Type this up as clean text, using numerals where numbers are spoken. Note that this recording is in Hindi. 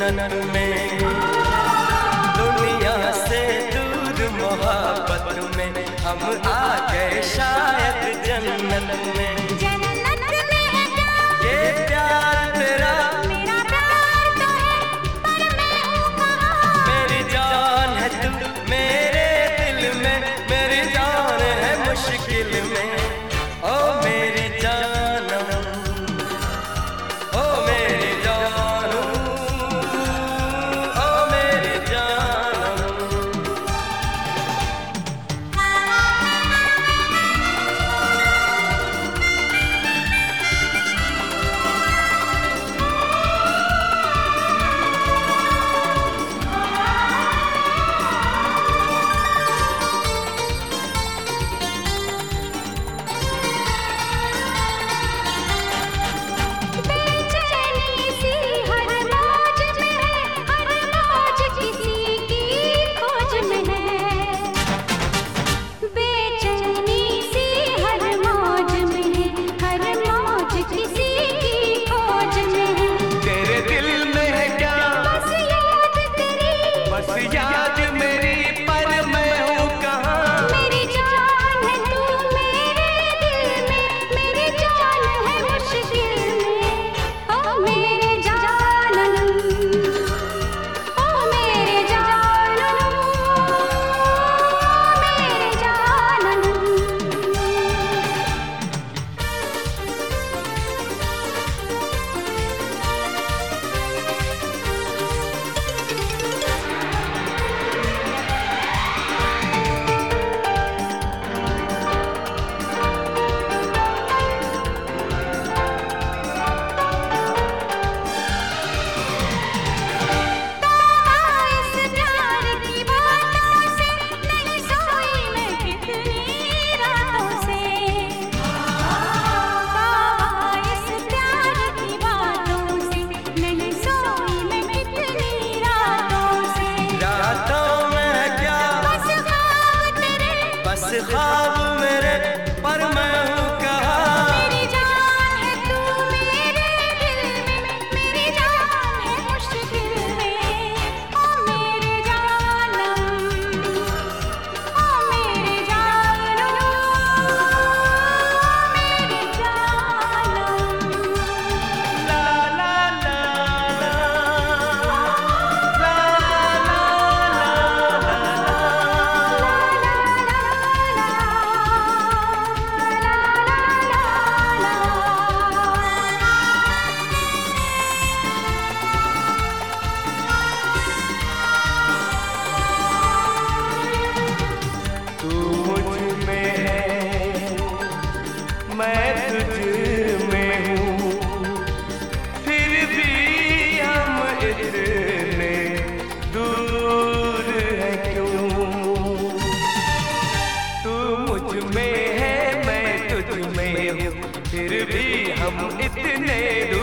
जन्नत में, दुनिया से दूर मोहब्बत में हम आ गए शायद जन्नत में। जन्नत में है क्या ये प्यार तेरा, मेरा प्यार तो है पर मैं हूँ कहाँ। मेरी जान है तू मेरे दिल में, मेरी जान है मुश्किल में। ओ मेरी जानम, ओ मेरी जानू, ओ मेरी जानम। बेचैनी सी हर मौज में है, हर मौज किसी की खोज में है। बेचैनी सी हर मौज में है, हर मौज किसी की खोज में है। तेरे दिल में है क्या बस याद तेरी, बस याद मेरी, पर मैं हूँ कहाँ। मेरी जान है तू मेरे दिल में, मेरी जान है मुश्किल में। ओ मेरे जानम, ओ मेरे जानम, मेरे जानम। इस प्यार की बातों से नहीं सोई मैं कितनी रातों से। इस प्यार की बातों से नहीं सोई मैं कितनी रातों से। रातों में है क्या बस ख्वाब तेरे, बस ख्वाब मेरे, पर मैं हूँ कहाँ। मेरी जान है तू मेरे दिल में, मेरी जान है मुश्किल में। ओ मेरे जानम, ओ मेरे जानम, मेरे जानम। ला ला ला ला, ला तू मुझ में है, मैं तुझ में हूँ, फिर भी हम इतने दूर हैं क्यों। तू मुझ में है, मैं तुझ में हूँ, फिर भी हम इतने